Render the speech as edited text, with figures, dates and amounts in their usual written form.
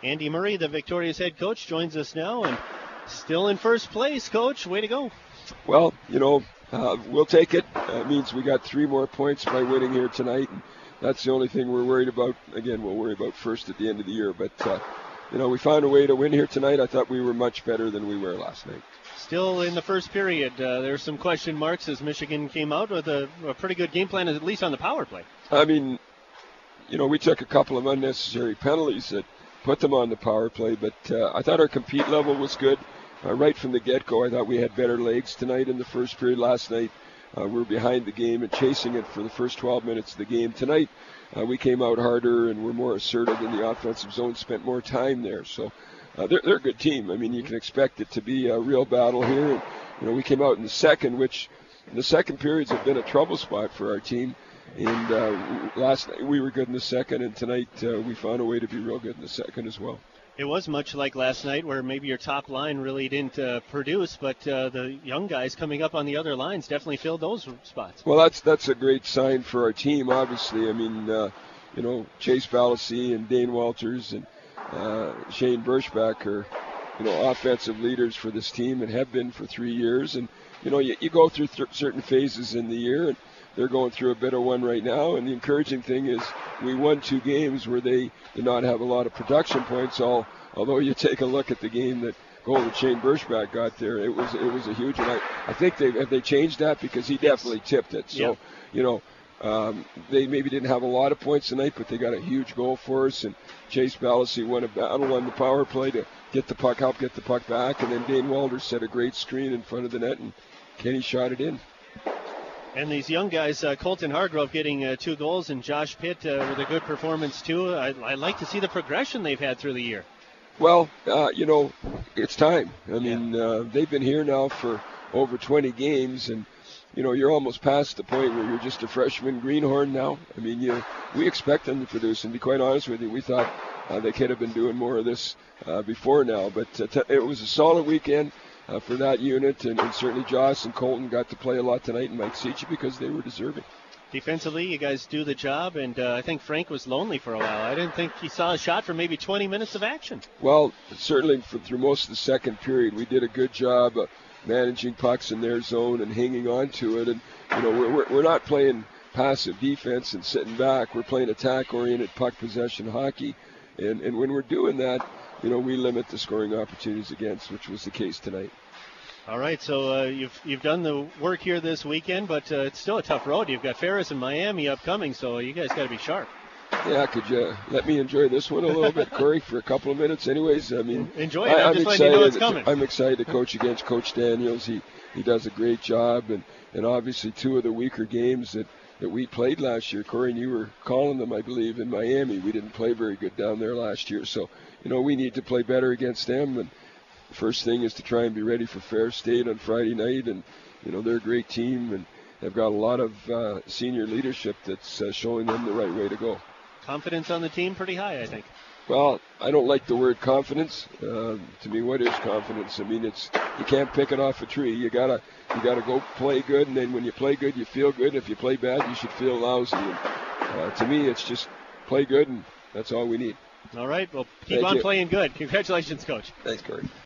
Andy Murray, the Victoria's head coach, joins us now, and still in first place, Coach. Way to go. Well, we'll take it. It means we got 3 more points by winning here tonight. And that's the only thing we're worried about. Again, we'll worry about first at the end of the year. But, we found a way to win here tonight. I thought we were much better than we were last night. Still in the first period, there's some question marks as Michigan came out with a pretty good game plan, at least on the power play. I mean, we took a couple of unnecessary penalties that put them on the power play, but I thought our compete level was good. Right from the get-go, I thought we had better legs tonight in the first period. Last night, we were behind the game and chasing it for the first 12 minutes of the game. Tonight, we came out harder and were more assertive in the offensive zone, spent more time there. So they're a good team. I mean, you can expect it to be a real battle here. And, we came out in the second, which the second periods have been a trouble spot for our team. And last night we were good in the second, and tonight we found a way to be real good in the second as well. It was much like last night where maybe your top line really didn't produce, but the young guys coming up on the other lines definitely filled those spots. Well, that's a great sign for our team, obviously. I mean, Chase Balassi and Dane Walters and Shane Birchback are, offensive leaders for this team and have been for 3 years. And, you go through certain phases in the year, and they're going through a bit of one right now. And the encouraging thing is we won 2 games where they did not have a lot of production points. Although you take a look at the game goal that Shane Birchback got there, it was a huge. And I think they changed that because he definitely tipped it. So, they maybe didn't have a lot of points tonight, but they got a huge goal for us. And Chase Balassi won a battle on the power play to help get the puck back. And then Dane Walters set a great screen in front of the net, and Kenny shot it in. And these young guys, Colton Hargrove getting 2 goals, and Josh Pitt with a good performance too. I like to see the progression they've had through the year. Well, it's time. I mean, they've been here now for over 20 games, and you're almost past the point where you're just a freshman greenhorn now. I mean, we expect them to produce, and to be quite honest with you, we thought they could have been doing more of this before now. But it was a solid weekend for that unit, and certainly Joss and Colton got to play a lot tonight, and Mike Seachy, because they were deserving. Defensively, you guys do the job, and I think Frank was lonely for a while. I didn't think he saw a shot for maybe 20 minutes of action. Well, certainly through most of the second period, we did a good job managing pucks in their zone and hanging on to it. And, we're not playing passive defense and sitting back. We're playing attack-oriented puck possession hockey. And when we're doing that, we limit the scoring opportunities against, which was the case tonight. All right, so you've done the work here this weekend, but it's still a tough road. You've got Ferris and Miami upcoming, so you guys got to be sharp. Yeah, could you let me enjoy this one a little bit, Corey, for a couple of minutes? Anyways, I mean, enjoy it. I'm just letting you know it's coming. I'm excited to coach against Coach Daniels. He does a great job, and obviously 2 of the weaker games that we played last year, Corey, and you were calling them, I believe, in Miami. We didn't play very good down there last year, so we need to play better against them. And the first thing is to try and be ready for Fair State on Friday night, and they're a great team, and they've got a lot of senior leadership that's showing them the right way to go. Confidence on the team pretty high, I think. Well, I don't like the word confidence. To me, what is confidence? I mean, you can't pick it off a tree. You gotta go play good, and then when you play good, you feel good. If you play bad, you should feel lousy. And, to me, it's just play good, and that's all we need. All right, well, keep on playing good. Congratulations, Coach. Thanks, Corey.